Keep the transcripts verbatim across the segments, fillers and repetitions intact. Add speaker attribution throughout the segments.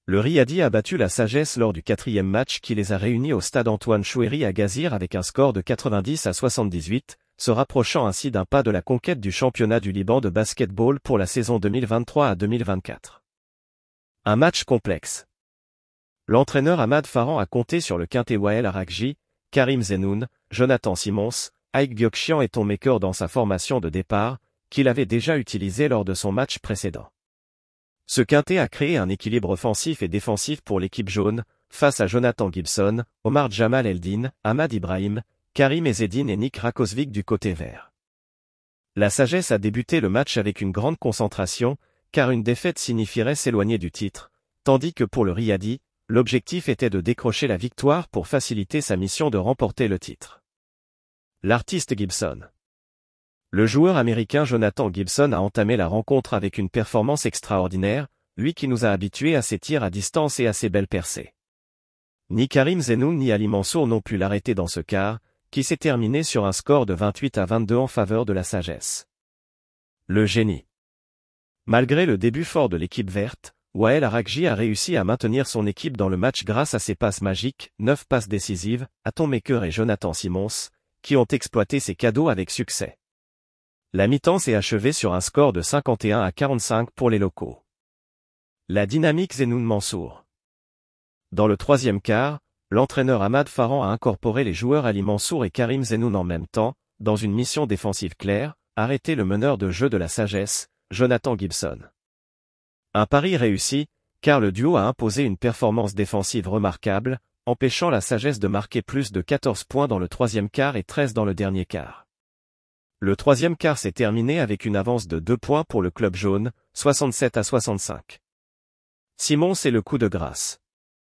Speaker 1: Le Riadi a battu la sagesse lors du quatrième match qui les a réunis au stade Antoine Choueiri à Gazir avec un score de quatre-vingt-dix à soixante-dix-huit, se rapprochant ainsi d'un pas de la conquête du championnat du Liban de basket-ball pour la saison deux mille vingt-trois à deux mille vingt-quatre. Un match complexe. L'entraîneur Ahmad Farhan a compté sur le quintet Wael Aragji, Karim Zenoun, Jonathan Simons, Aïk Biokchian et Ton Maker dans sa formation de départ, qu'il avait déjà utilisé lors de son match précédent. Ce quintet a créé un équilibre offensif et défensif pour l'équipe jaune, face à Jonathan Gibson, Omar Jamal Eldin, Ahmad Ibrahim, Karim Ezzedine et Nick Rakovic du côté vert. La sagesse a débuté le match avec une grande concentration, car une défaite signifierait s'éloigner du titre, tandis que pour le Riadi, l'objectif était de décrocher la victoire pour faciliter sa mission de remporter le titre. L'artiste Gibson. Le joueur américain Jonathan Gibson a entamé la rencontre avec une performance extraordinaire, lui qui nous a habitués à ses tirs à distance et à ses belles percées. Ni Karim Zenoun ni Ali Mansour n'ont pu l'arrêter dans ce quart, qui s'est terminé sur un score de vingt-huit à vingt-deux en faveur de la sagesse. Le génie. Malgré le début fort de l'équipe verte, Wael Aragji a réussi à maintenir son équipe dans le match grâce à ses passes magiques, neuf passes décisives, à Ton Maker et Jonathan Simons, qui ont exploité ses cadeaux avec succès. La mi-temps s'est achevée sur un score de cinquante et un à quarante-cinq pour les locaux. La dynamique Zenoun Mansour. Dans le troisième quart, l'entraîneur Ahmad Farhan a incorporé les joueurs Ali Mansour et Karim Zenoun en même temps, dans une mission défensive claire, arrêter le meneur de jeu de la sagesse, Jonathan Gibson. Un pari réussi, car le duo a imposé une performance défensive remarquable, empêchant la sagesse de marquer plus de quatorze points dans le troisième quart et treize dans le dernier quart. Le troisième quart s'est terminé avec une avance de deux points pour le club jaune, soixante-sept à soixante-cinq. Simons et le coup de grâce.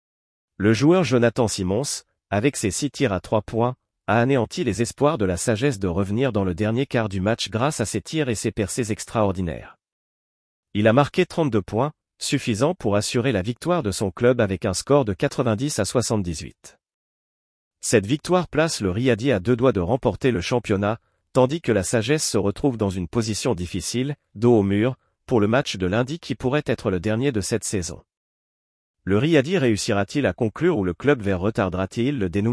Speaker 1: Le joueur Jonathan Simons, avec ses six tirs à trois points, a anéanti les espoirs de la sagesse de revenir dans le dernier quart du match grâce à ses tirs et ses percées extraordinaires. Il a marqué trente-deux points, suffisant pour assurer la victoire de son club avec un score de quatre-vingt-dix à soixante-dix-huit. Cette victoire place le Riadi à deux doigts de remporter le championnat, tandis que la sagesse se retrouve dans une position difficile, dos au mur, pour le match de lundi qui pourrait être le dernier de cette saison. Le Riadi réussira-t-il à conclure ou le club vert retardera-t-il le dénouement ?